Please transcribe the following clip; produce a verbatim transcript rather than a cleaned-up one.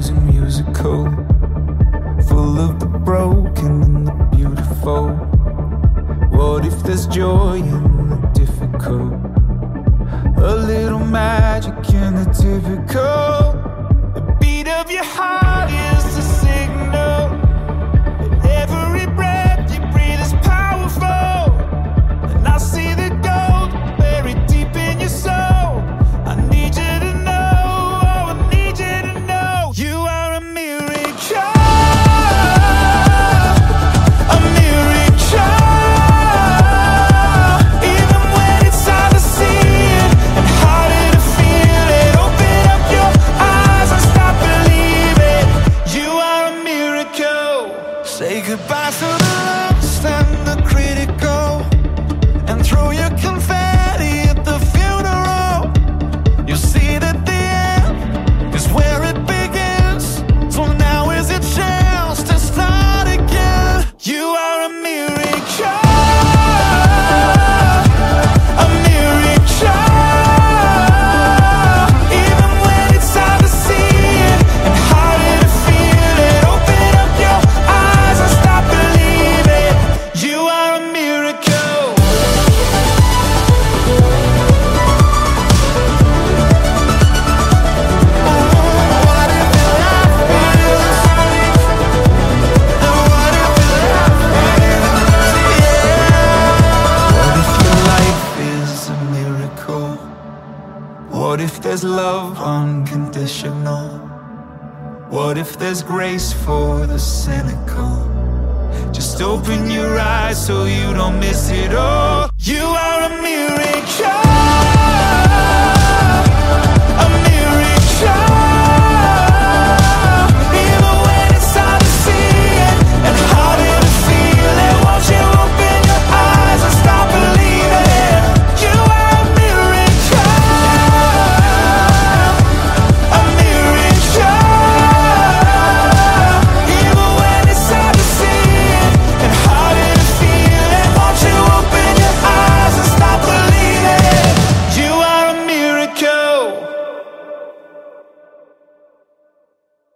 music musical, full of the broken and the beautiful. What if there's joy in the difficult? A little magic in the typical. The beat of your heart is the signal. Every breath you breathe is powerful. And I see the gold buried deep in your soul. I need you to know, oh, I need you to know, you are a miracle. A miracle. Even when it's hard to see it and harder to feel it, open up your eyes and stop believing. You are a miracle. Say goodbye to the lost and the critical, and throw your confetti at the funeral. You see that the end is where it begins, so now is your chance to start again. You are a miracle. A miracle. Even when it's hard to see it and harder to feel it, open up your eyes and stop believing. You are a miracle. What if your life is? And what if your life is? Yeah. What if your life is a miracle? What if there's love unconditional? What if there's grace for the cynical? Just open your eyes so you don't miss it all. You are a miracle.